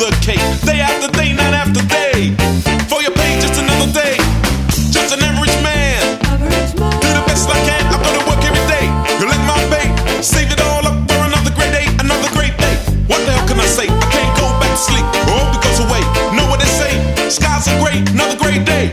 the cake. Day after day, night after day. For your pay, just another day. Just an average man. Do the best I can. I go to work every day. You let my pay. Save it all up for another great day. Another great day. What the hell can I say? I can't go back to sleep. Or hope it goes away. Know what they say? Skies are great. Another great day.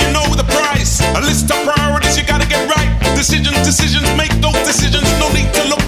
Decisions, make those decisions, no need to look